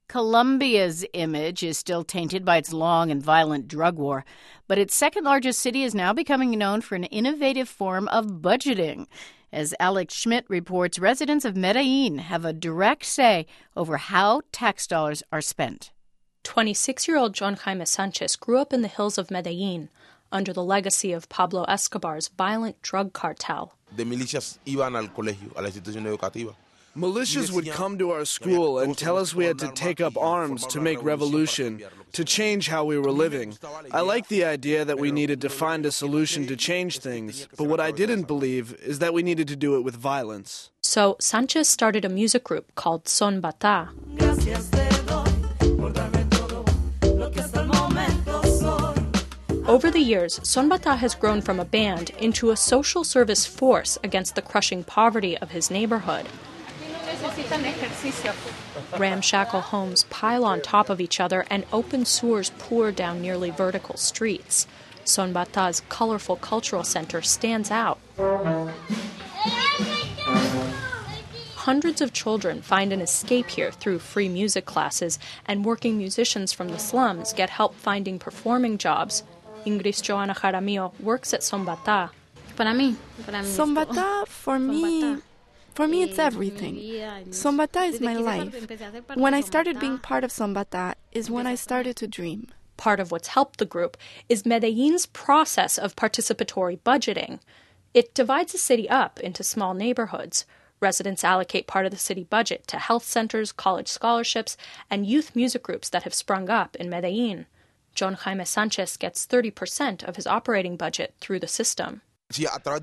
Colombia's image is still tainted by its long and violent drug war, but its second-largest city is now becoming known for an innovative form of budgeting. As Alex Schmidt reports, residents of Medellin have a direct say over how tax dollars are spent. 26-year-old John Jaime Sanchez grew up in the hills of Medellin under the legacy of Pablo Escobar's violent drug cartel. The militias iban al colegio, a la institución educativa. Militias would come to our school and tell us we had to take up arms to make revolution, to change how we were living. I like the idea that we needed to find a solution to change things, but what I didn't believe is that we needed to do it with violence. So Sanchez started a music group called Son Bata. Over the years, Son Bata has grown from a band into a social service force against the crushing poverty of his neighborhood. Ramshackle homes pile on top of each other and open sewers pour down nearly vertical streets. Son Bata's colorful cultural center stands out. Hundreds of children find an escape here through free music classes, and working musicians from the slums get help finding performing jobs. Ingrid Joana Jaramillo works at Son Bata. Son Bata, for me, it's everything. Son Bata is my life. When I started being part of Son Bata is when I started to dream. Part of what's helped the group is Medellin's process of participatory budgeting. It divides the city up into small neighborhoods. Residents allocate part of the city budget to health centers, college scholarships, and youth music groups that have sprung up in Medellin. John Jaime Sanchez gets 30% of his operating budget through the system. With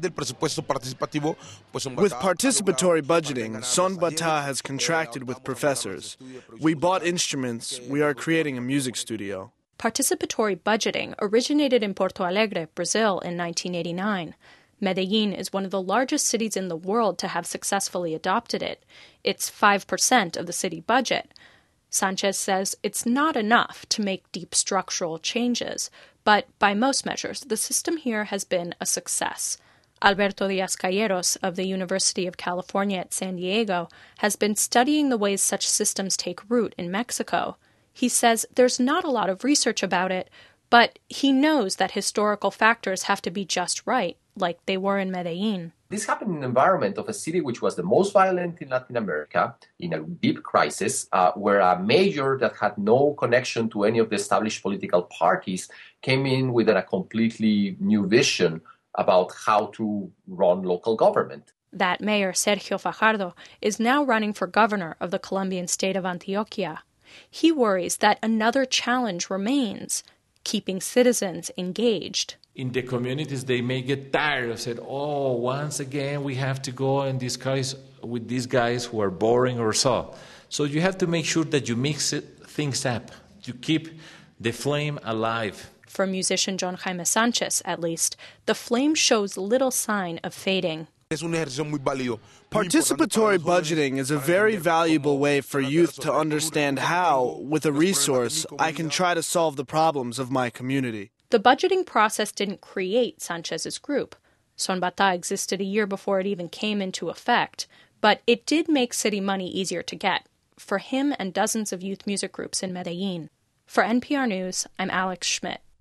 participatory budgeting, Son Bata has contracted with professors. We bought instruments. We are creating a music studio. Participatory budgeting originated in Porto Alegre, Brazil, in 1989. Medellin is one of the largest cities in the world to have successfully adopted it. It's 5% of the city budget. Sanchez says it's not enough to make deep structural changes, but by most measures, the system here has been a success. Alberto Diaz-Calleros of the University of California at San Diego has been studying the ways such systems take root in Mexico. He says there's not a lot of research about it, but he knows that historical factors have to be just right, like they were in Medellin. This happened in an environment of a city which was the most violent in Latin America, in a deep crisis, where a mayor that had no connection to any of the established political parties came in with a completely new vision about how to run local government. That mayor, Sergio Fajardo, is now running for governor of the Colombian state of Antioquia. He worries that another challenge remains, keeping citizens engaged. In the communities, they may get tired of saying, once again we have to go and discuss with these guys who are boring or so. So you have to make sure that you mix things up. You keep the flame alive. For musician John Jaime Sanchez, at least, the flame shows little sign of fading. Participatory budgeting is a very valuable way for youth to understand how, with a resource, I can try to solve the problems of my community. The budgeting process didn't create Sanchez's group. Son Bata existed a year before it even came into effect, but it did make city money easier to get, for him and dozens of youth music groups in Medellin. For NPR News, I'm Alex Schmidt.